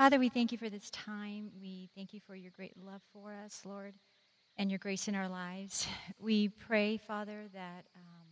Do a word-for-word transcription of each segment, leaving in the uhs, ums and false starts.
Father, we thank you for this time. We thank you for your great love for us, Lord, and your grace in our lives. We pray, Father, that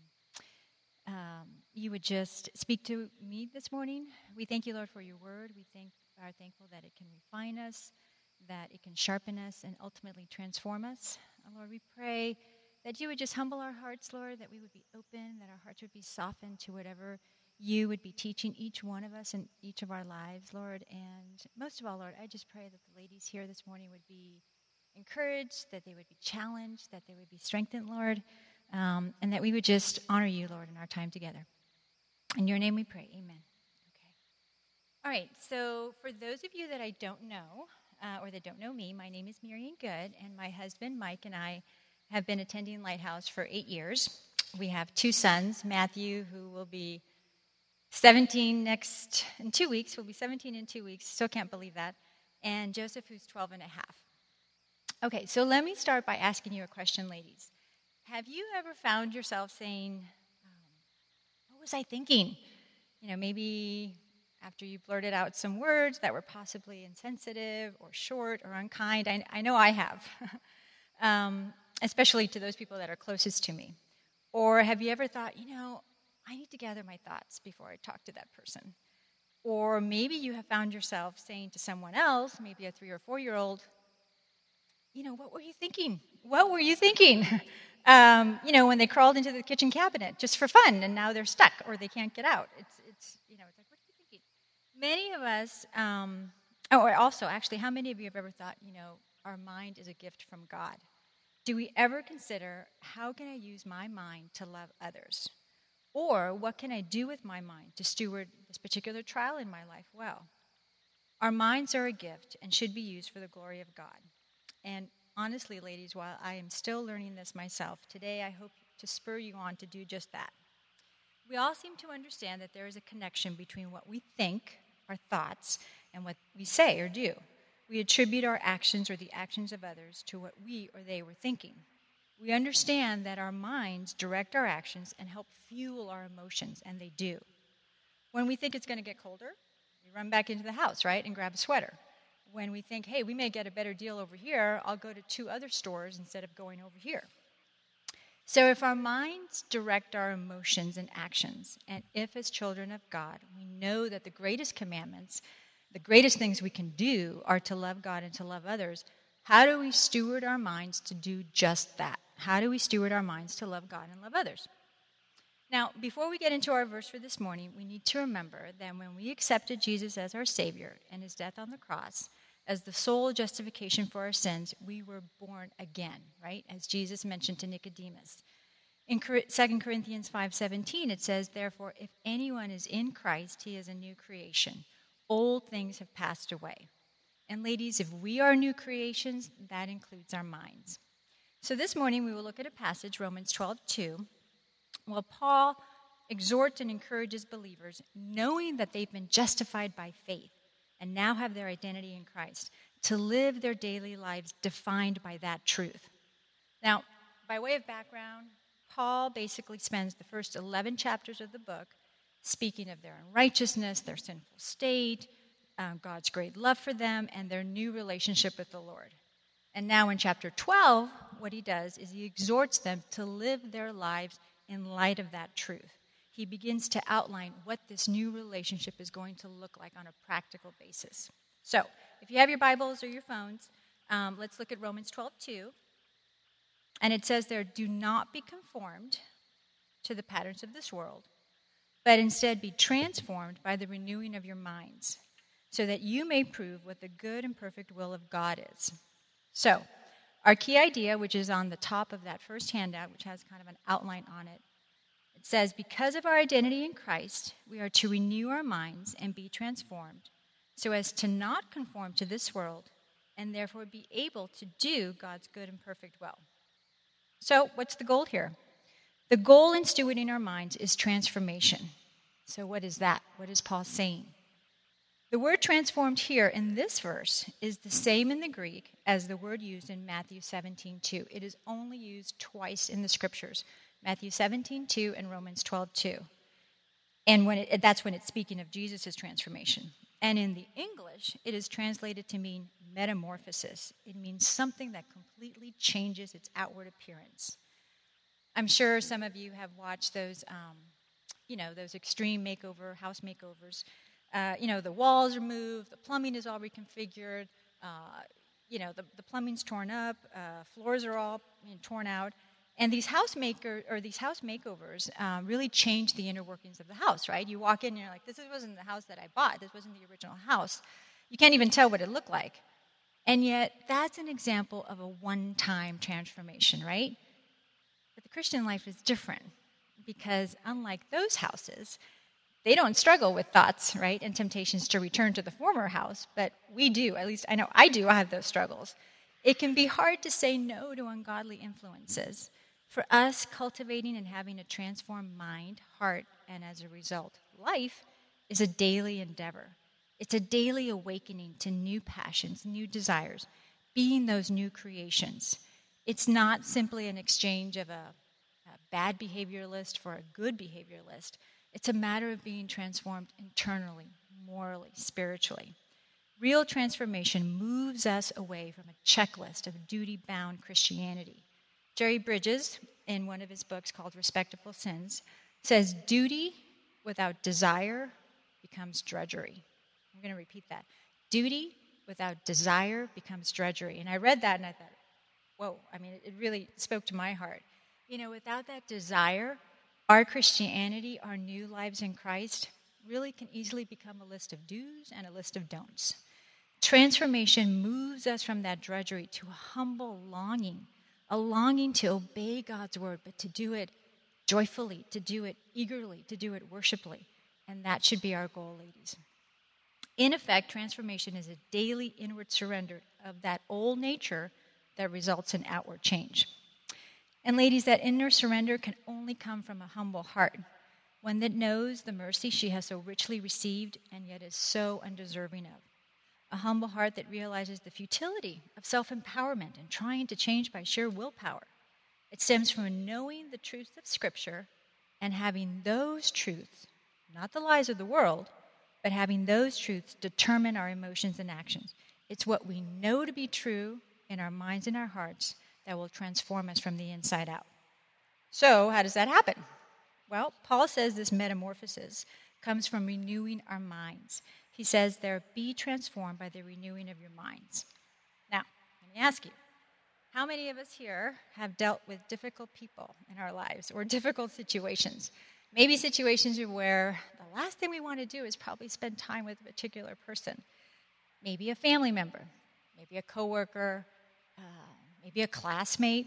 um, um, you would just speak to me this morning. We thank you, Lord, for your word. We thank, are thankful that it can refine us, that it can sharpen us, and ultimately transform us. Uh, Lord, we pray that you would just humble our hearts, Lord, that we would be open, that our hearts would be softened to whatever you would be teaching each one of us in each of our lives, Lord. And most of all, Lord, I just pray that the ladies here this morning would be encouraged, that they would be challenged, that they would be strengthened, Lord, um, and that we would just honor you, Lord, in our time together. In your name we pray, amen. Okay. All right, so for those of you that I don't know, uh, or that don't know me, my name is Marian Good, and my husband, Mike, and I have been attending Lighthouse for eight years. We have two sons, Matthew, who will be seventeen next, in two weeks, will be seventeen in two weeks, still can't believe that, and Joseph, who's twelve and a half. Okay, so let me start by asking you a question, ladies. Have you ever found yourself saying, um, what was I thinking? You know, maybe after you blurted out some words that were possibly insensitive or short or unkind. I, I know I have, um, especially to those people that are closest to me. Or have you ever thought, you know, I need to gather my thoughts before I talk to that person? Or maybe you have found yourself saying to someone else, maybe a three or four-year-old, you know, what were you thinking? What were you thinking? um, you know, when they crawled into the kitchen cabinet just for fun, and now they're stuck or they can't get out. It's, it's, you know, it's like, what are you thinking? Many of us, um, oh, or also, actually, how many of you have ever thought, you know, our mind is a gift from God? Do we ever consider, how can I use my mind to love others? Or what can I do with my mind to steward this particular trial in my life well? Our minds are a gift and should be used for the glory of God. And honestly, ladies, while I am still learning this myself, today I hope to spur you on to do just that. We all seem to understand that there is a connection between what we think, our thoughts, and what we say or do. We attribute our actions or the actions of others to what we or they were thinking. We understand that our minds direct our actions and help fuel our emotions, and they do. When we think it's going to get colder, we run back into the house, right, and grab a sweater. When we think, hey, we may get a better deal over here, I'll go to two other stores instead of going over here. So if our minds direct our emotions and actions, and if as children of God, we know that the greatest commandments, the greatest things we can do are to love God and to love others, how do we steward our minds to do just that? How do we steward our minds to love God and love others? Now, before we get into our verse for this morning, we need to remember that when we accepted Jesus as our Savior and his death on the cross as the sole justification for our sins, we were born again, right? As Jesus mentioned to Nicodemus. In Second Corinthians five seventeen, it says, therefore, if anyone is in Christ, he is a new creation. Old things have passed away. And ladies, if we are new creations, that includes our minds. So this morning we will look at a passage, Romans twelve two, where Paul exhorts and encourages believers, knowing that they've been justified by faith and now have their identity in Christ, to live their daily lives defined by that truth. Now, by way of background, Paul basically spends the first eleven chapters of the book speaking of their unrighteousness, their sinful state, um, God's great love for them, and their new relationship with the Lord. And now in chapter twelve, what he does is he exhorts them to live their lives in light of that truth. He begins to outline what this new relationship is going to look like on a practical basis. So, if you have your Bibles or your phones, um, let's look at Romans twelve two. And it says there, do not be conformed to the patterns of this world, but instead be transformed by the renewing of your minds, so that you may prove what the good and perfect will of God is. So, our key idea, which is on the top of that first handout, which has kind of an outline on it, it says, because of our identity in Christ, we are to renew our minds and be transformed, so as to not conform to this world, and therefore be able to do God's good and perfect will. So, what's the goal here? The goal in stewarding our minds is transformation. So what is that? What is Paul saying? The word transformed here in this verse is the same in the Greek as the word used in Matthew seventeen two. It is only used twice in the scriptures, Matthew seventeen two and Romans twelve two. And when it, that's when it's speaking of Jesus' transformation. And in the English, it is translated to mean metamorphosis. It means something that completely changes its outward appearance. I'm sure some of you have watched those, um, you know, those extreme makeover, house makeovers. Uh, you know, the walls are moved, the plumbing is all reconfigured, uh, you know, the, the plumbing's torn up, uh, floors are all you know, torn out. And these house maker or these house makeovers um, really change the inner workings of the house, right? You walk in and you're like, this wasn't the house that I bought. This wasn't the original house. You can't even tell what it looked like. And yet, that's an example of a one-time transformation, right? But the Christian life is different because unlike those houses, they don't struggle with thoughts, right, and temptations to return to the former house, but we do. At least I know I do. I have those struggles. It can be hard to say no to ungodly influences. For us, cultivating and having a transformed mind, heart, and as a result, life is a daily endeavor. It's a daily awakening to new passions, new desires, being those new creations. It's not simply an exchange of a, a bad behavior list for a good behavior list. It's a matter of being transformed internally, morally, spiritually. Real transformation moves us away from a checklist of duty-bound Christianity. Jerry Bridges, in one of his books called Respectable Sins, says duty without desire becomes drudgery. I'm going to repeat that. Duty without desire becomes drudgery. And I read that and I thought, whoa, I mean, it really spoke to my heart. You know, without that desire, our Christianity, our new lives in Christ, really can easily become a list of do's and a list of don'ts. Transformation moves us from that drudgery to a humble longing, a longing to obey God's word, but to do it joyfully, to do it eagerly, to do it worshipfully. And that should be our goal, ladies. In effect, transformation is a daily inward surrender of that old nature that results in outward change. And ladies, that inner surrender can only come from a humble heart, one that knows the mercy she has so richly received and yet is so undeserving of. A humble heart that realizes the futility of self-empowerment and trying to change by sheer willpower. It stems from knowing the truths of Scripture and having those truths, not the lies of the world, but having those truths determine our emotions and actions. It's what we know to be true in our minds and our hearts that will transform us from the inside out. So, how does that happen? Well, Paul says this metamorphosis comes from renewing our minds. He says there, be transformed by the renewing of your minds. Now, let me ask you, how many of us here have dealt with difficult people in our lives or difficult situations? Maybe situations where the last thing we want to do is probably spend time with a particular person. Maybe a family member, maybe a coworker, uh, maybe a classmate.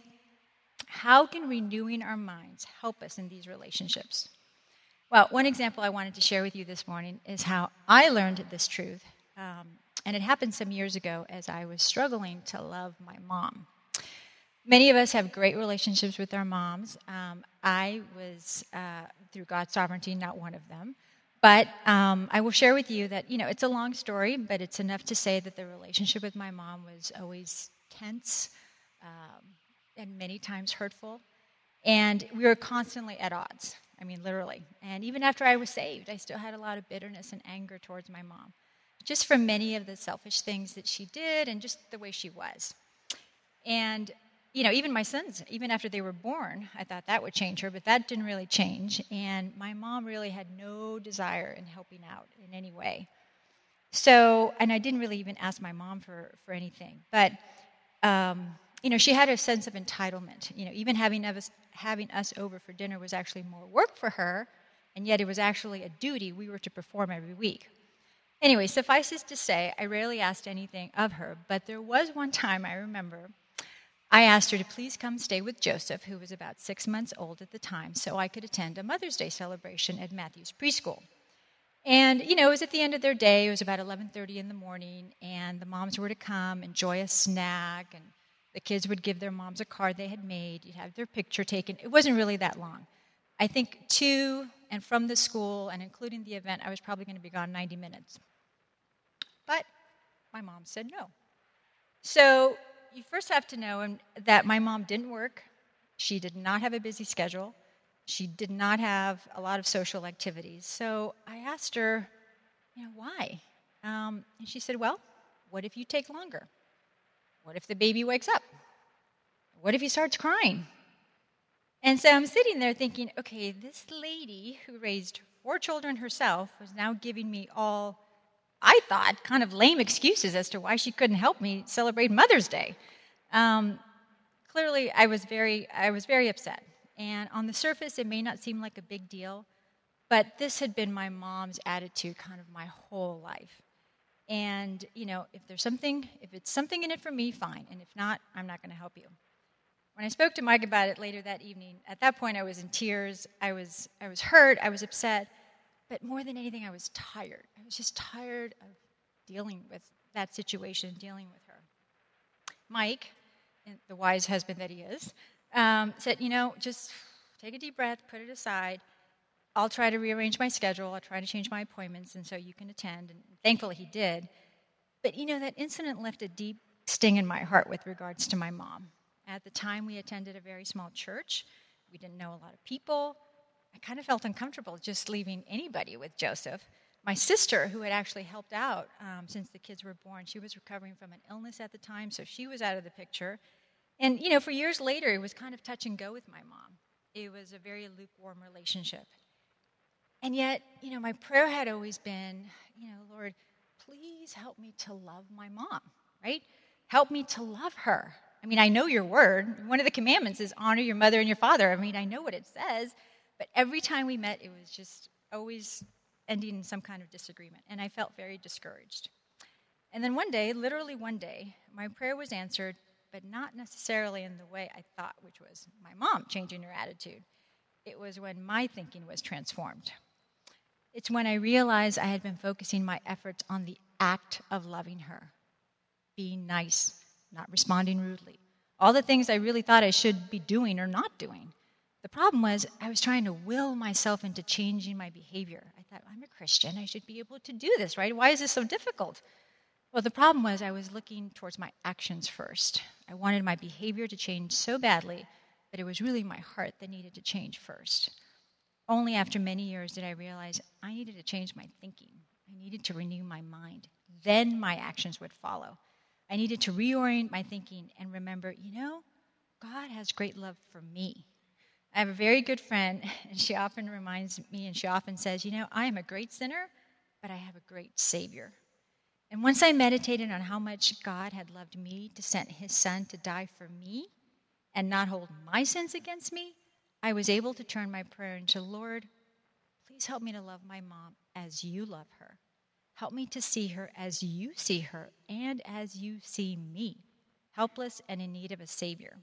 How can renewing our minds help us in these relationships? Well, one example I wanted to share with you this morning is how I learned this truth. Um, and it happened some years ago as I was struggling to love my mom. Many of us have great relationships with our moms. Um, I was, uh, through God's sovereignty, not one of them. But um, I will share with you that, you know, it's a long story, but it's enough to say that the relationship with my mom was always tense um, and many times hurtful. And we were constantly at odds. I mean, literally. And even after I was saved, I still had a lot of bitterness and anger towards my mom, just from many of the selfish things that she did and just the way she was. And, you know, even my sons, even after they were born, I thought that would change her, but that didn't really change. And my mom really had no desire in helping out in any way. So, and I didn't really even ask my mom for, for anything. But, um, you know, she had a sense of entitlement. You know, even having us, having us over for dinner was actually more work for her, and yet it was actually a duty we were to perform every week. Anyway, suffice it to say, I rarely asked anything of her, but there was one time I remember I asked her to please come stay with Joseph, who was about six months old at the time, so I could attend a Mother's Day celebration at Matthew's preschool. And, you know, it was at the end of their day. It was about eleven thirty in the morning, and the moms were to come, enjoy a snack, and the kids would give their moms a card they had made. You'd have their picture taken. It wasn't really that long. I think to and from the school, and including the event, I was probably going to be gone ninety minutes. But my mom said no. So you first have to know that my mom didn't work. She did not have a busy schedule. She did not have a lot of social activities. So I asked her, you know, why? Um, and she said, well, what if you take longer? What if the baby wakes up? What if he starts crying? And so I'm sitting there thinking, okay, this lady who raised four children herself was now giving me all, I thought, kind of lame excuses as to why she couldn't help me celebrate Mother's Day. Um, clearly, I was very, I was very upset. And on the surface, it may not seem like a big deal, but this had been my mom's attitude kind of my whole life. And, you know, if there's something, if it's something in it for me, fine. And if not, I'm not going to help you. When I spoke to Mike about it later that evening, at that point I was in tears. I was I was hurt. I was upset. But more than anything, I was tired. I was just tired of dealing with that situation, dealing with her. Mike, the wise husband that he is, um, said, you know, just take a deep breath, put it aside. I'll try to rearrange my schedule. I'll try to change my appointments, and so you can attend. And thankfully he did. But, you know, that incident left a deep sting in my heart with regards to my mom. At the time, we attended a very small church. We didn't know a lot of people. I kind of felt uncomfortable just leaving anybody with Joseph. My sister, who had actually helped out um, since the kids were born, she was recovering from an illness at the time, so she was out of the picture. And, you know, for years later, it was kind of touch and go with my mom. It was a very lukewarm relationship. And yet, you know, my prayer had always been, you know, Lord, please help me to love my mom, right? Help me to love her. I mean, I know your word. One of the commandments is honor your mother and your father. I mean, I know what it says. But every time we met, it was just always ending in some kind of disagreement. And I felt very discouraged. And then one day, literally one day, my prayer was answered, but not necessarily in the way I thought, which was my mom changing her attitude. It was when my thinking was transformed. It's when I realized I had been focusing my efforts on the act of loving her, being nice, not responding rudely. All the things I really thought I should be doing or not doing. The problem was I was trying to will myself into changing my behavior. I thought, I'm a Christian. I should be able to do this, right? Why is this so difficult? Well, the problem was I was looking towards my actions first. I wanted my behavior to change so badly, but it was really my heart that needed to change first. Only after many years did I realize I needed to change my thinking. I needed to renew my mind. Then my actions would follow. I needed to reorient my thinking and remember, you know, God has great love for me. I have a very good friend, and she often reminds me, and she often says, you know, I am a great sinner, but I have a great Savior. And once I meditated on how much God had loved me to send his son to die for me and not hold my sins against me, I was able to turn my prayer into, Lord, please help me to love my mom as you love her. Help me to see her as you see her and as you see me, helpless and in need of a Savior.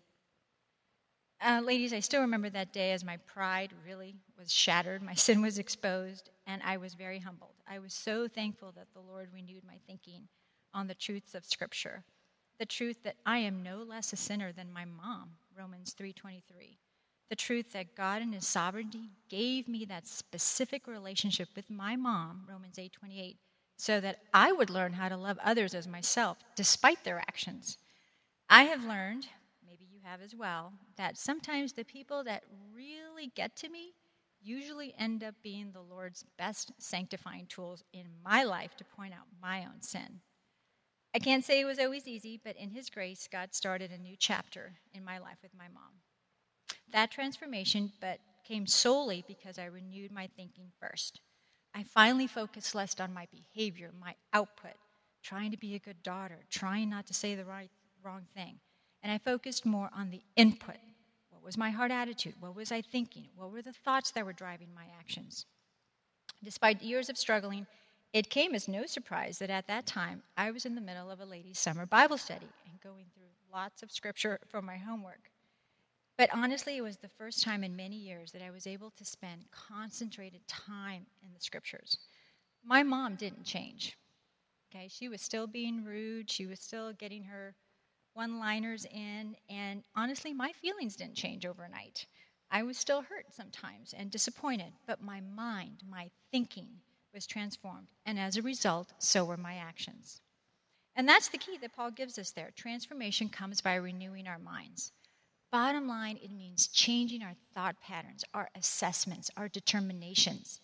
Uh, ladies, I still remember that day as my pride really was shattered, my sin was exposed, and I was very humbled. I was so thankful that the Lord renewed my thinking on the truths of Scripture, the truth that I am no less a sinner than my mom, Romans three twenty-three, the truth that God in his sovereignty gave me that specific relationship with my mom, Romans eight twenty-eight, so that I would learn how to love others as myself, despite their actions. I have learned, maybe you have as well, that sometimes the people that really get to me usually end up being the Lord's best sanctifying tools in my life to point out my own sin. I can't say it was always easy, but in his grace, God started a new chapter in my life with my mom. That transformation, but came solely because I renewed my thinking first. I finally focused less on my behavior, my output, trying to be a good daughter, trying not to say the right, wrong thing. And I focused more on the input. What was my heart attitude? What was I thinking? What were the thoughts that were driving my actions? Despite years of struggling, it came as no surprise that at that time, I was in the middle of a ladies' summer Bible study and going through lots of scripture for my homework. But honestly, it was the first time in many years that I was able to spend concentrated time in the scriptures. My mom didn't change. Okay, she was still being rude. She was still getting her one-liners in. And honestly, my feelings didn't change overnight. I was still hurt sometimes and disappointed. But my mind, my thinking was transformed. And as a result, so were my actions. And that's the key that Paul gives us there. Transformation comes by renewing our minds. Bottom line, it means changing our thought patterns, our assessments, our determinations.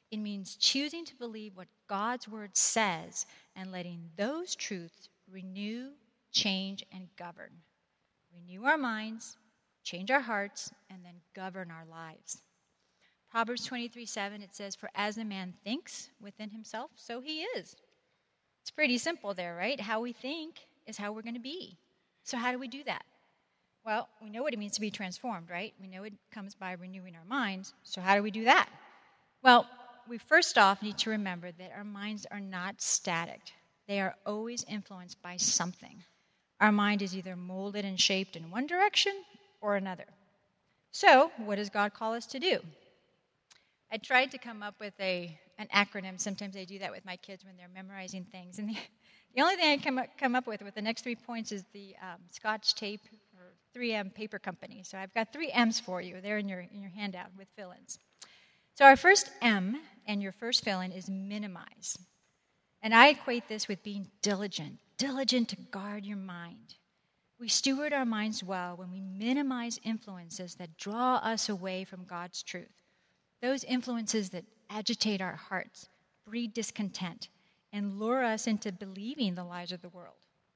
It means choosing to believe what God's word says and letting those truths renew, change, and govern. Renew our minds, change our hearts, and then govern our lives. Proverbs twenty-three seven, it says, "For as a man thinks within himself, so he is." It's pretty simple there, right? How we think is how we're going to be. So how do we do that? Well, we know what it means to be transformed, right? We know it comes by renewing our minds. So how do we do that? Well, we first off need to remember that our minds are not static. They are always influenced by something. Our mind is either molded and shaped in one direction or another. So what does God call us to do? I tried to come up with a an acronym. Sometimes I do that with my kids when they're memorizing things. And the, the only thing I come up, come up with with the next three points is the um, Scotch tape or three M paper company. So I've got three M's for you. They're in your in your handout with fill-ins. So our first M and your first fill-in is minimize. And I equate this with being diligent, diligent to guard your mind. We steward our minds well when we minimize influences that draw us away from God's truth. Those influences that agitate our hearts, breed discontent, and lure us into believing the lies of the world.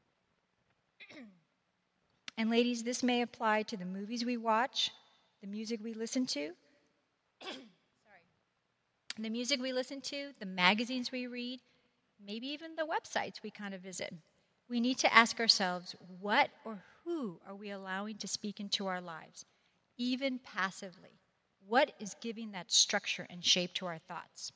And ladies, this may apply to the movies we watch, the music we listen to, sorry, the music we listen to, the magazines we read, maybe even the websites we kind of visit. We need to ask ourselves, what or who are we allowing to speak into our lives, even passively? What is giving that structure and shape to our thoughts?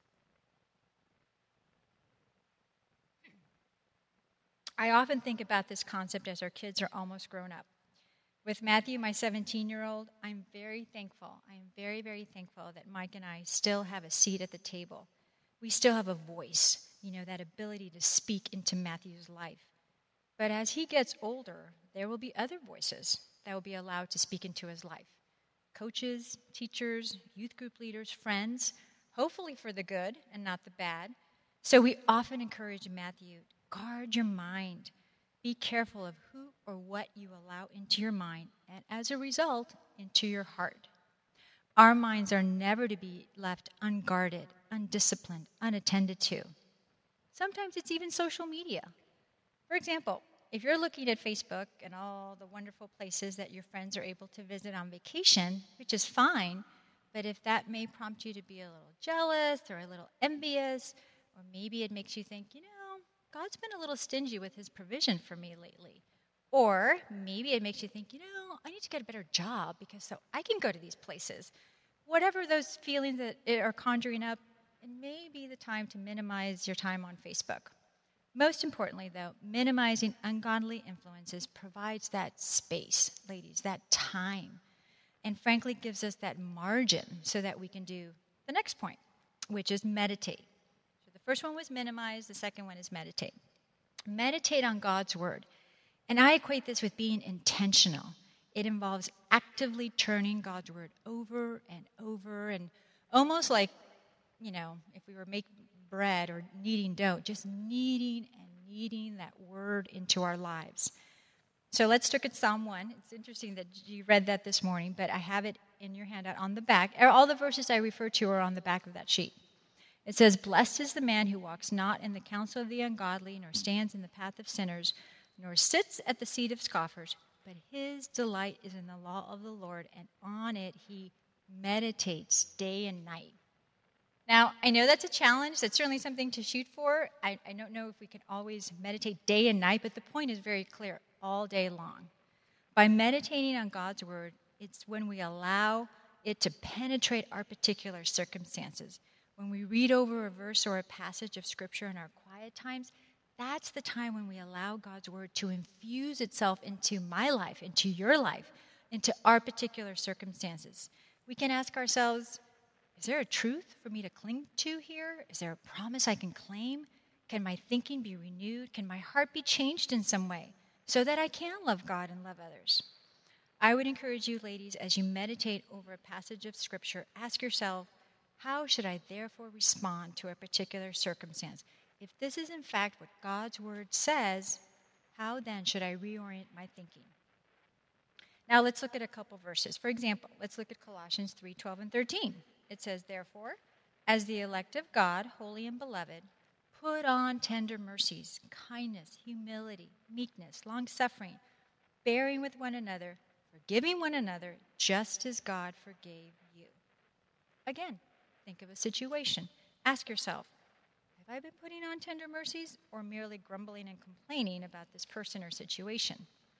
I often think about this concept as our kids are almost grown up. With Matthew, my seventeen-year-old, I'm very thankful. I'm very, very thankful that Mike and I still have a seat at the table. We still have a voice, you know, that ability to speak into Matthew's life. But as he gets older, there will be other voices that will be allowed to speak into his life. Coaches, teachers, youth group leaders, friends, hopefully for the good and not the bad. So we often encourage Matthew, guard your mind. Be careful of who or what you allow into your mind, and as a result, into your heart. Our minds are never to be left unguarded, undisciplined, unattended to. Sometimes it's even social media. For example, if you're looking at Facebook and all the wonderful places that your friends are able to visit on vacation, which is fine, but if that may prompt you to be a little jealous or a little envious, or maybe it makes you think, you know, God's been a little stingy with his provision for me lately. Or maybe it makes you think, you know, I need to get a better job because so I can go to these places. Whatever those feelings that are conjuring up, it may be the time to minimize your time on Facebook. Most importantly, though, minimizing ungodly influences provides that space, ladies, that time, and frankly gives us that margin so that we can do the next point, which is meditate. So the first one was minimize, the second one is meditate. Meditate on God's word. And I equate this with being intentional. It involves actively turning God's word over and over, and almost like, you know, if we were making bread or kneading dough, just kneading and kneading that word into our lives. So let's look at Psalm one. It's interesting that you read that this morning, but I have it in your handout on the back. All the verses I refer to are on the back of that sheet. It says, "Blessed is the man who walks not in the counsel of the ungodly, nor stands in the path of sinners, nor sits at the seat of scoffers, but his delight is in the law of the Lord, and on it he meditates day and night." Now, I know that's a challenge. That's certainly something to shoot for. I, I don't know if we can always meditate day and night, but the point is very clear, all day long. By meditating on God's word, it's when we allow it to penetrate our particular circumstances. When we read over a verse or a passage of Scripture in our quiet times, that's the time when we allow God's word to infuse itself into my life, into your life, into our particular circumstances. We can ask ourselves, is there a truth for me to cling to here? Is there a promise I can claim? Can my thinking be renewed? Can my heart be changed in some way so that I can love God and love others? I would encourage you, ladies, as you meditate over a passage of Scripture, ask yourself, how should I therefore respond to a particular circumstance? If this is in fact what God's word says, how then should I reorient my thinking? Now let's look at a couple verses. For example, let's look at Colossians three twelve and thirteen. It says, "Therefore, As the elect of God, holy and beloved, put on tender mercies, kindness, humility, meekness, long-suffering, bearing with one another, forgiving one another, just as God forgave you. Again, think of a situation. Ask yourself, have I been putting on tender mercies or merely grumbling and complaining about this person or situation?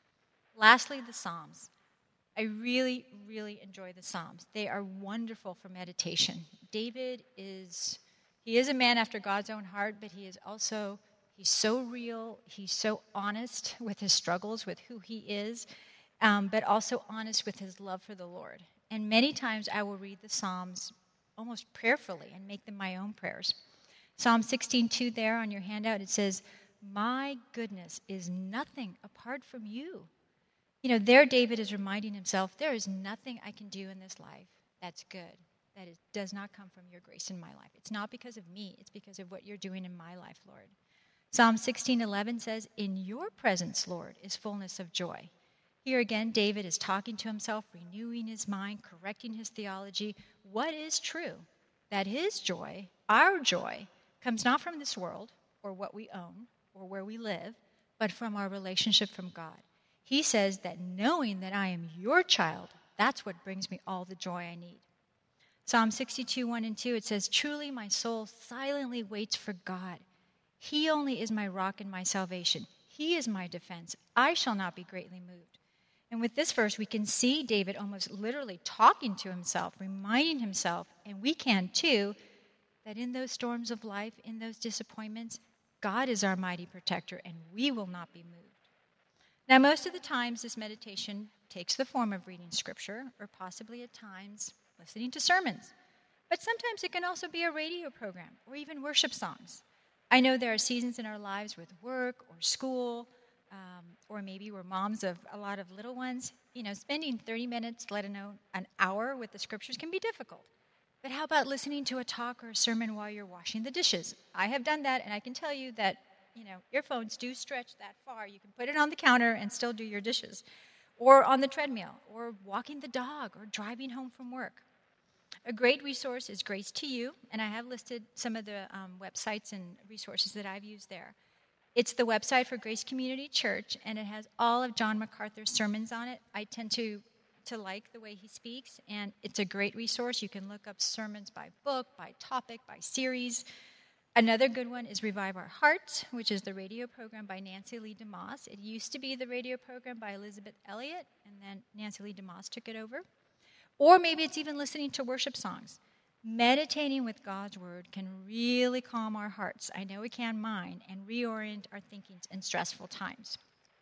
Lastly, the Psalms. I really, really enjoy the Psalms. They are wonderful for meditation. David is, he is a man after God's own heart, but he is also, he's so real, he's so honest with his struggles, with who he is, um, but also honest with his love for the Lord. And many times I will read the Psalms almost prayerfully and make them my own prayers. Psalm sixteen two there on your handout, it says, "My goodness is nothing apart from you." You know, there David is reminding himself, there is nothing I can do in this life that's good, that is, does not come from your grace in my life. It's not because of me, it's because of what you're doing in my life, Lord. Psalm sixteen eleven says, "In your presence, Lord, is fullness of joy." Here again, David is talking to himself, renewing his mind, correcting his theology. What is true? That his joy, our joy, comes not from this world or what we own or where we live, but from our relationship from God. He says that knowing that I am your child, that's what brings me all the joy I need. Psalm sixty-two, one and two, it says, "Truly my soul silently waits for God. He only is my rock and my salvation. He is my defense. I shall not be greatly moved." And with this verse, we can see David almost literally talking to himself, reminding himself, and we can too, that in those storms of life, in those disappointments, God is our mighty protector, and we will not be moved. Now, most of the times, this meditation takes the form of reading Scripture, or possibly at times listening to sermons. But sometimes it can also be a radio program, or even worship songs. I know there are seasons in our lives with work or school, um, or maybe we're moms of a lot of little ones. You know, spending thirty minutes, let alone an hour with the Scriptures can be difficult. But how about listening to a talk or a sermon while you're washing the dishes? I have done that, and I can tell you that, you know, earphones do stretch that far. You can put it on the counter and still do your dishes, or on the treadmill, or walking the dog, or driving home from work. A great resource is Grace to You, and I have listed some of the um, websites and resources that I've used there. It's the website for Grace Community Church, and it has all of John MacArthur's sermons on it. I tend to to like the way he speaks, and it's a great resource. You can look up sermons by book, by topic, by series. Another good one is Revive Our Hearts, which is the radio program by Nancy Lee DeMoss. It used to be the radio program by Elizabeth Elliot, and then Nancy Lee DeMoss took it over. Or maybe it's even listening to worship songs. Meditating with God's Word can really calm our hearts, I know it can mine, and reorient our thinking in stressful times.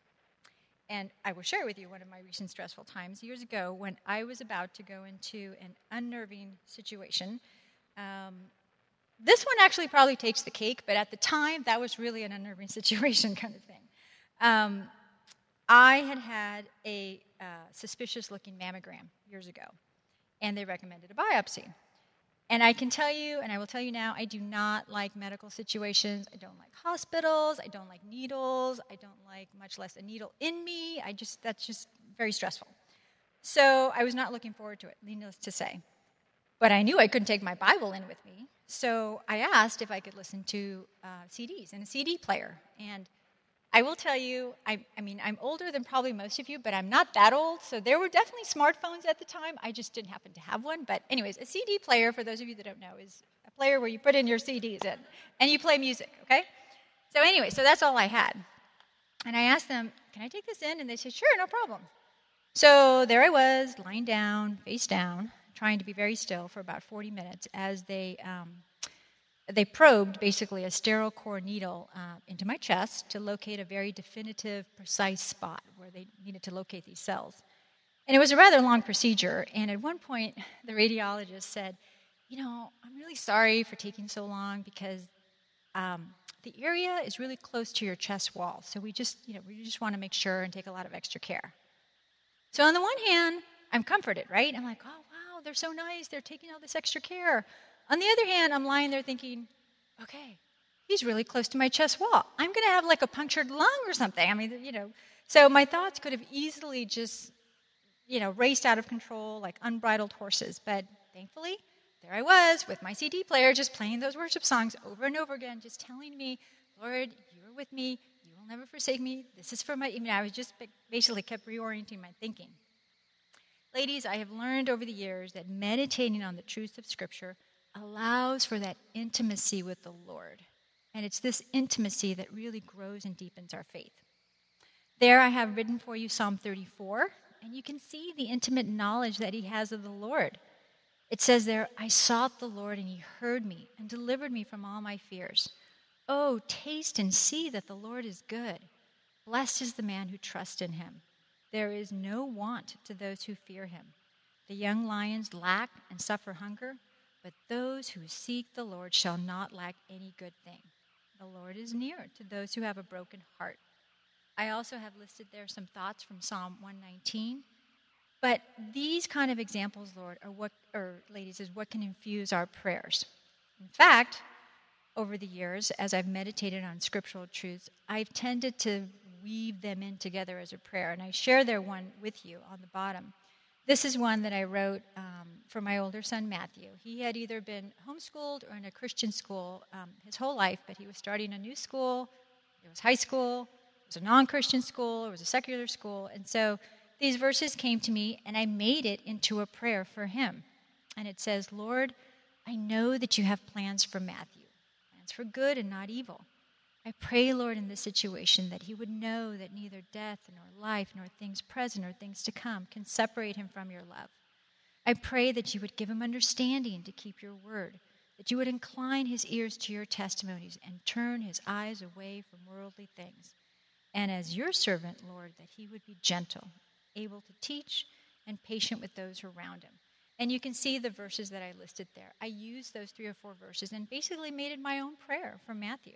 And I will share with you one of my recent stressful times years ago when I was about to go into an unnerving situation. Um, this one actually probably takes the cake, but at the time, that was really an unnerving situation kind of thing. Um, I had had a uh, suspicious-looking mammogram years ago, and they recommended a biopsy. And I can tell you, and I will tell you now, I do not like medical situations. I don't like hospitals. I don't like needles. I don't like, much less, a needle in me. I just, that's just very stressful. So I was not looking forward to it, needless to say. But I knew I couldn't take my Bible in with me. So I asked if I could listen to uh, C Ds and a C D player. And I will tell you, I, I mean, I'm older than probably most of you, but I'm not that old, so there were definitely smartphones at the time. I just didn't happen to have one. But anyways, a C D player, for those of you that don't know, is a player where you put in your C Ds in, and you play music, okay? So anyway, so that's all I had. And I asked them, can I take this in? And they said, sure, no problem. So there I was, lying down, face down, trying to be very still for about forty minutes as they... Um, They probed, basically, a sterile core needle uh, into my chest to locate a very definitive, precise spot where they needed to locate these cells. And it was a rather long procedure, and at one point, the radiologist said, you know, I'm really sorry for taking so long because um, the area is really close to your chest wall, so we just, you know, we just want to make sure and take a lot of extra care. So on the one hand, I'm comforted, right? I'm like, oh, wow, they're so nice. They're taking all this extra care. On the other hand, I'm lying there thinking, okay, he's really close to my chest wall. I'm going to have like a punctured lung or something. I mean, you know, so my thoughts could have easily just, you know, raced out of control like unbridled horses. But thankfully, there I was with my C D player just playing those worship songs over and over again, just telling me, Lord, you are with me. You will never forsake me. This is for my, I mean, I was just basically kept reorienting my thinking. Ladies, I have learned over the years that meditating on the truths of Scripture allows for that intimacy with the Lord. And it's this intimacy that really grows and deepens our faith. There I have written for you Psalm thirty-four, and you can see the intimate knowledge that he has of the Lord. It says there, I sought the Lord, and he heard me and delivered me from all my fears. Oh, taste and see that the Lord is good. Blessed is the man who trusts in him. There is no want to those who fear him. The young lions lack and suffer hunger, but those who seek the Lord shall not lack any good thing. The Lord is near to those who have a broken heart. I also have listed there some thoughts from Psalm one nineteen. But these kind of examples, Lord, are what, or ladies, is what can infuse our prayers. In fact, over the years, as I've meditated on scriptural truths, I've tended to weave them in together as a prayer. And I share their one with you on the bottom. This is one that I wrote um, for my older son, Matthew. He had either been homeschooled or in a Christian school um, his whole life, but he was starting a new school. It was high school. It was a non-Christian school. It was a secular school. And so these verses came to me, and I made it into a prayer for him. And it says, Lord, I know that you have plans for Matthew, plans for good and not evil. I pray, Lord, in this situation that he would know that neither death nor life nor things present or things to come can separate him from your love. I pray that you would give him understanding to keep your word, that you would incline his ears to your testimonies and turn his eyes away from worldly things. And as your servant, Lord, that he would be gentle, able to teach, and patient with those around him. And you can see the verses that I listed there. I used those three or four verses and basically made it my own prayer for Matthew.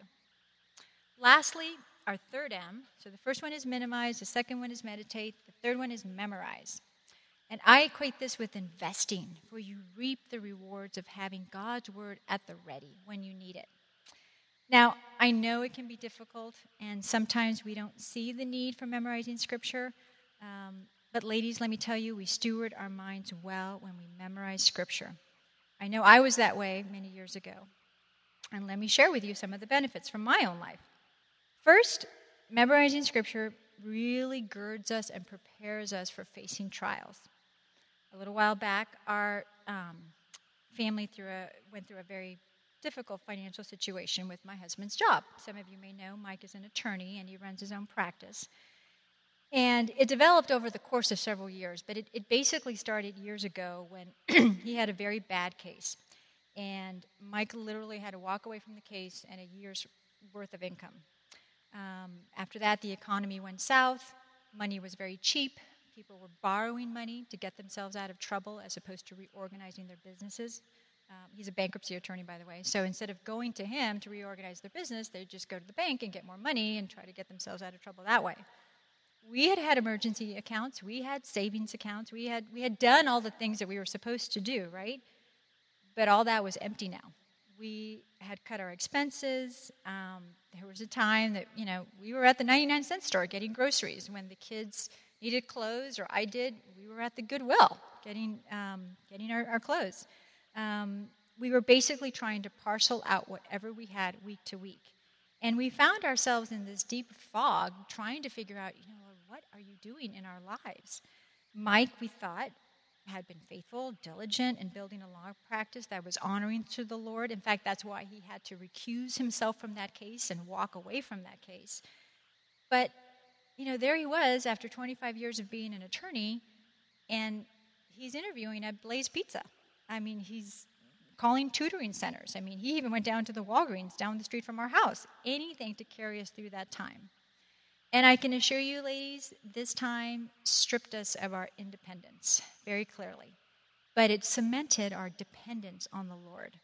Lastly, our third M. So the first one is minimize, the second one is meditate, the third one is memorize. And I equate this with investing, for you reap the rewards of having God's word at the ready when you need it. Now, I know it can be difficult, and sometimes we don't see the need for memorizing Scripture. Um, but ladies, let me tell you, we steward our minds well when we memorize Scripture. I know I was that way many years ago. And let me share with you some of the benefits from my own life. First, memorizing Scripture really girds us and prepares us for facing trials. A little while back, our um, family through a, went through a very difficult financial situation with my husband's job. Some of you may know Mike is an attorney, and he runs his own practice. And it developed over the course of several years, but it, it basically started years ago when he had a very bad case. And Mike literally had to walk away from the case and a year's worth of income. Um, after that, the economy went south. Money was very cheap. People were borrowing money to get themselves out of trouble as opposed to reorganizing their businesses. Um, he's a bankruptcy attorney, by the way. So instead of going to him to reorganize their business, they'd just go to the bank and get more money and try to get themselves out of trouble that way. We had had emergency accounts. We had savings accounts. We had we had done all the things that we were supposed to do, right? But all that was empty now. We had cut our expenses. Um, there was a time that, you know, we were at the ninety-nine cent store getting groceries. When the kids needed clothes, or I did, we were at the Goodwill getting um, getting our, our clothes. Um, we were basically trying to parcel out whatever we had week to week. And we found ourselves in this deep fog trying to figure out, you know, what are you doing in our lives? Mike, we thought, had been faithful, diligent in building a law practice that was honoring to the Lord. In fact, that's why he had to recuse himself from that case and walk away from that case. But, you know, there he was after twenty-five years of being an attorney, and he's interviewing at Blaze Pizza. I mean, he's calling tutoring centers. I mean, he even went down to the Walgreens down the street from our house. Anything to carry us through that time. And I can assure you, ladies, this time stripped us of our independence very clearly. But it cemented our dependence on the Lord.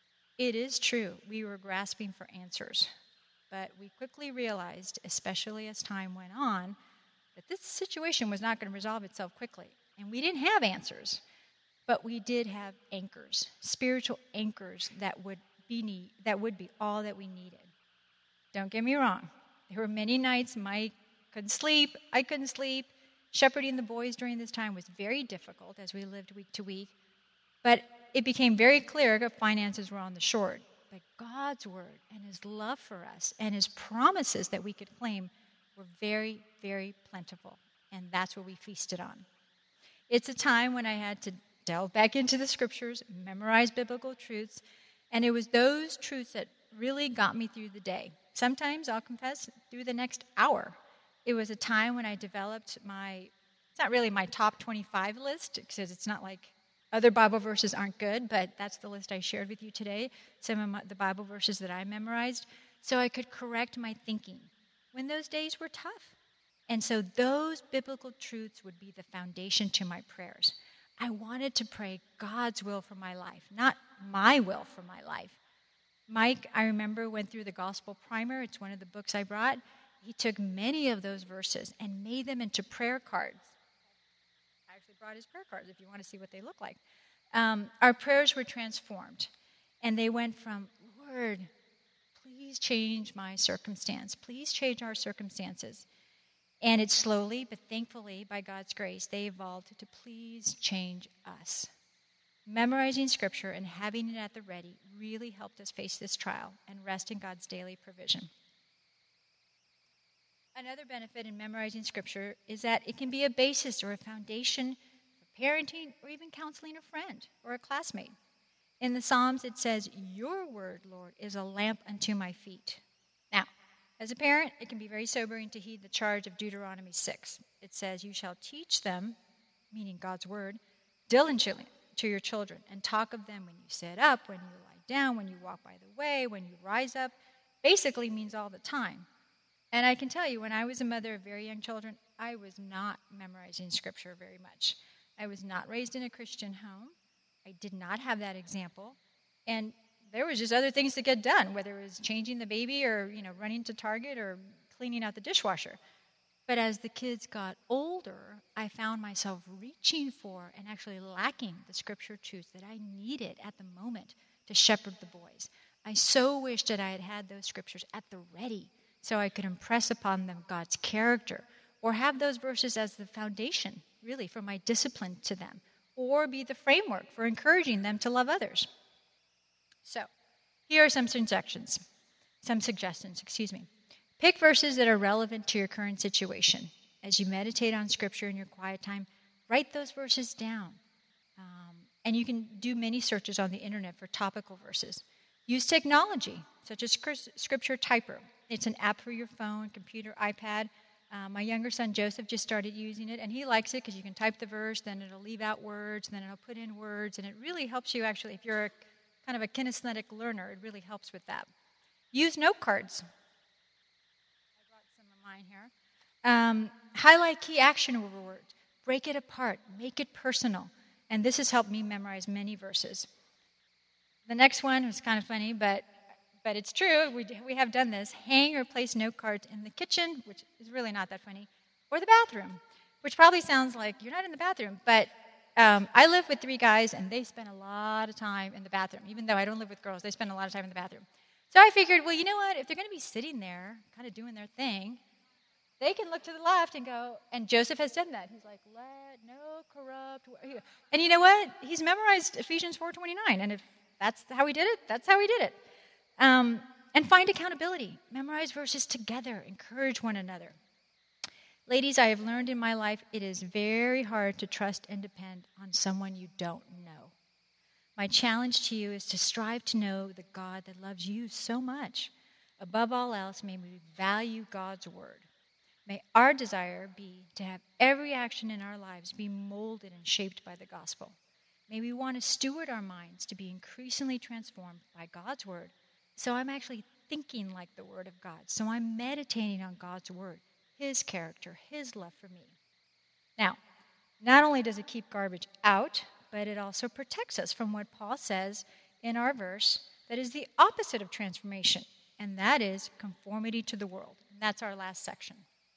It is true, we were grasping for answers. But we quickly realized, especially as time went on, that this situation was not going to resolve itself quickly. And we didn't have answers. But we did have anchors, spiritual anchors that would be need, that would be all that we needed. Don't get me wrong. There were many nights Mike couldn't sleep, I couldn't sleep. Shepherding the boys during this time was very difficult as we lived week to week. But it became very clear that finances were on the short. But God's word and his love for us and his promises that we could claim were very, very plentiful. And that's what we feasted on. It's a time when I had to delve back into the scriptures, memorize biblical truths, and it was those truths that really got me through the day. Sometimes, I'll confess, through the next hour. It was a time when I developed my, it's not really my top twenty-five list, because it's not like other Bible verses aren't good, but that's the list I shared with you today, some of my, the Bible verses that I memorized, so I could correct my thinking when those days were tough. And so those biblical truths would be the foundation to my prayers. I wanted to pray God's will for my life, not my will for my life. Mike, I remember, went through the Gospel Primer. It's one of the books I brought. He took many of those verses and made them into prayer cards. I actually brought his prayer cards if you want to see what they look like. Um, our prayers were transformed, and they went from, Lord, please change my circumstance. Please change our circumstances. And it slowly, but thankfully, by God's grace, they evolved to please change us. Memorizing Scripture and having it at the ready really helped us face this trial and rest in God's daily provision. Another benefit in memorizing Scripture is that it can be a basis or a foundation for parenting or even counseling a friend or a classmate. In the Psalms, it says, "Your word, Lord, is a lamp unto my feet." Now, as a parent, it can be very sobering to heed the charge of Deuteronomy six. It says, "You shall teach them," meaning God's word, "diligently to your children, and talk of them when you sit up, when you lie down, when you walk by the way, when you rise up." Basically means all the time. And I can tell you, when I was a mother of very young children, I was not memorizing Scripture very much. I was not raised in a Christian home. I did not have that example. And there was just other things to get done, whether it was changing the baby or, you know, running to Target or cleaning out the dishwasher. But as the kids got older, I found myself reaching for and actually lacking the Scripture truths that I needed at the moment to shepherd the boys. I so wished that I had had those Scriptures at the ready so I could impress upon them God's character, or have those verses as the foundation, really, for my discipline to them, or be the framework for encouraging them to love others. So, here are some suggestions, some suggestions, excuse me. Pick verses that are relevant to your current situation. As you meditate on Scripture in your quiet time, write those verses down. Um, and you can do many searches on the internet for topical verses. Use technology, such as Scripture Typer. It's an app for your phone, computer, iPad. Uh, my younger son, Joseph, just started using it, and he likes it because you can type the verse, then it'll leave out words, then it'll put in words, and it really helps you actually, if you're a kind of a kinesthetic learner, it really helps with that. Use note cards. I brought some of mine here. Um, highlight key action words. Break it apart. Make it personal. And this has helped me memorize many verses. The next one was kind of funny, but but it's true. We we have done this. Hang or place note cards in the kitchen, which is really not that funny, or the bathroom, which probably sounds like you're not in the bathroom. But um, I live with three guys, and they spend a lot of time in the bathroom. Even though I don't live with girls, they spend a lot of time in the bathroom. So I figured, well, you know what? If they're going to be sitting there, kind of doing their thing, they can look to the left and go, and Joseph has done that. He's like, let no corrupt... And you know what? He's memorized Ephesians four twenty-nine, and if that's how he did it, that's how he did it. Um, and find accountability. Memorize verses together. Encourage one another. Ladies, I have learned in my life it is very hard to trust and depend on someone you don't know. My challenge to you is to strive to know the God that loves you so much. Above all else, may we value God's word. May our desire be to have every action in our lives be molded and shaped by the gospel. May we want to steward our minds to be increasingly transformed by God's word. So I'm actually thinking like the word of God. So I'm meditating on God's word, his character, his love for me. Now, not only does it keep garbage out, but it also protects us from what Paul says in our verse that is the opposite of transformation, and that is conformity to the world. And that's our last section.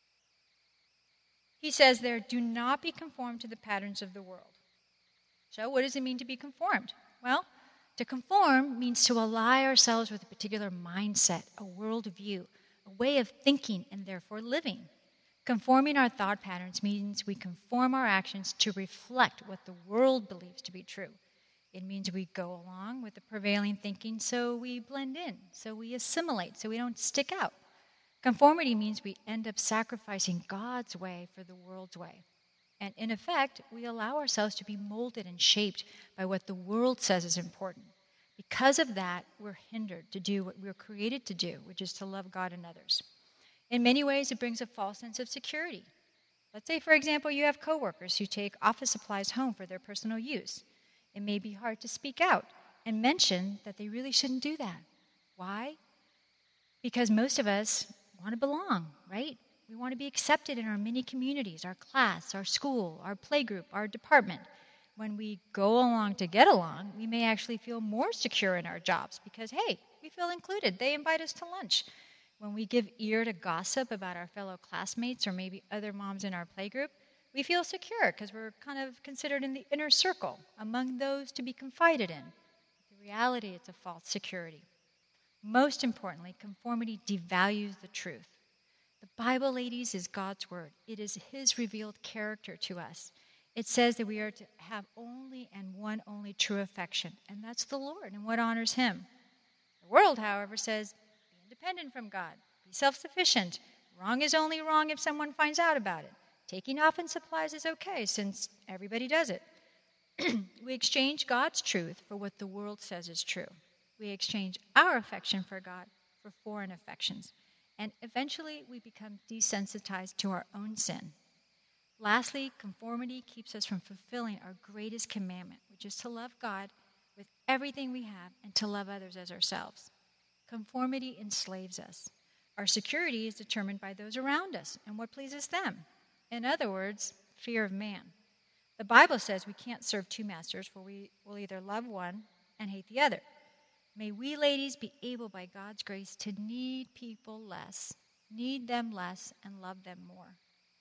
He says there, do not be conformed to the patterns of the world. So what does it mean to be conformed? Well, to conform means to ally ourselves with a particular mindset, a worldview, a way of thinking and therefore living. Conforming our thought patterns means we conform our actions to reflect what the world believes to be true. It means we go along with the prevailing thinking, so we blend in, so we assimilate, so we don't stick out. Conformity means we end up sacrificing God's way for the world's way. And in effect, we allow ourselves to be molded and shaped by what the world says is important. Because of that, we're hindered to do what we were created to do, which is to love God and others. In many ways, it brings a false sense of security. Let's say, for example, you have coworkers who take office supplies home for their personal use. It may be hard to speak out and mention that they really shouldn't do that. Why? Because most of us want to belong, right? We want to be accepted in our mini communities, our class, our school, our playgroup, our department. When we go along to get along, we may actually feel more secure in our jobs because, hey, we feel included. They invite us to lunch. When we give ear to gossip about our fellow classmates or maybe other moms in our playgroup, we feel secure because we're kind of considered in the inner circle among those to be confided in. In reality, it's a false security. Most importantly, conformity devalues the truth. The Bible, ladies, is God's word. It is his revealed character to us. It says that we are to have only and one only true affection, and that's the Lord and what honors him. The world, however, says, be independent from God, be self-sufficient. Wrong is only wrong if someone finds out about it. Taking often supplies is okay since everybody does it. We exchange God's truth for what the world says is true. We exchange our affection for God for foreign affections. And eventually we become desensitized to our own sin. Lastly, conformity keeps us from fulfilling our greatest commandment, which is to love God with everything we have and to love others as ourselves. Conformity enslaves us. Our security is determined by those around us and what pleases them. In other words, fear of man. The Bible says we can't serve two masters, for we will either love one and hate the other. May we, ladies, be able by God's grace to need people less, need them less, and love them more.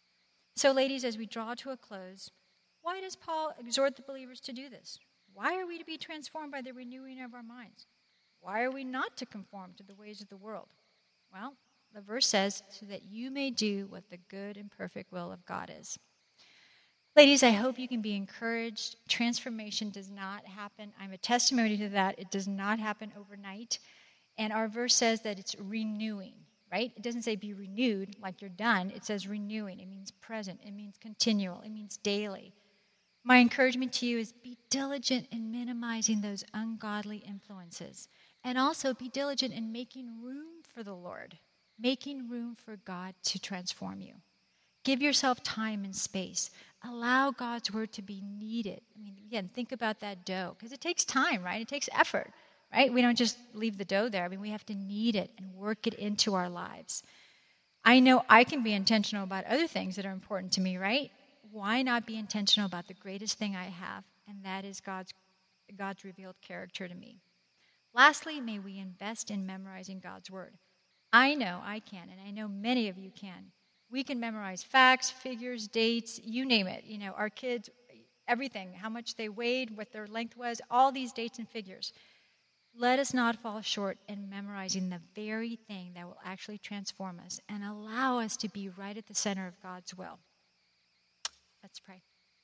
So, ladies, as we draw to a close, why does Paul exhort the believers to do this? Why are we to be transformed by the renewing of our minds? Why are we not to conform to the ways of the world? Well, the verse says, so that you may do what the good and perfect will of God is. Ladies, I hope you can be encouraged. Transformation does not happen. I'm a testimony to that. It does not happen overnight. And our verse says that it's renewing, right? It doesn't say be renewed like you're done. It says renewing. It means present. It means continual. It means daily. My encouragement to you is be diligent in minimizing those ungodly influences. And also be diligent in making room for the Lord, making room for God to transform you. Give yourself time and space. Allow God's word to be kneaded. I mean, again, think about that dough, because it takes time, right? It takes effort, right? We don't just leave the dough there. I mean, we have to knead it and work it into our lives. I know I can be intentional about other things that are important to me, right? Why not be intentional about the greatest thing I have, and that is God's, God's revealed character to me. Lastly, may we invest in memorizing God's word. I know I can, and I know many of you can. We can memorize facts, figures, dates, you name it. You know, our kids, everything, how much they weighed, what their length was, all these dates and figures. Let us not fall short in memorizing the very thing that will actually transform us and allow us to be right at the center of God's will. Let's pray.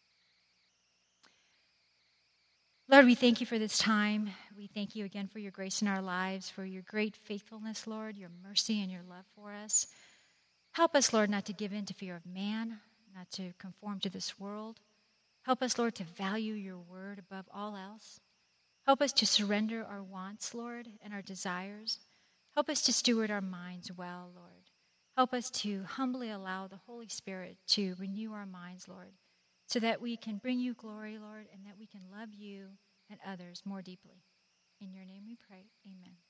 Lord, we thank you for this time. We thank you again for your grace in our lives, for your great faithfulness, Lord, your mercy and your love for us. Help us, Lord, not to give in to fear of man, not to conform to this world. Help us, Lord, to value your word above all else. Help us to surrender our wants, Lord, and our desires. Help us to steward our minds well, Lord. Help us to humbly allow the Holy Spirit to renew our minds, Lord, so that we can bring you glory, Lord, and that we can love you and others more deeply. In your name we pray, amen.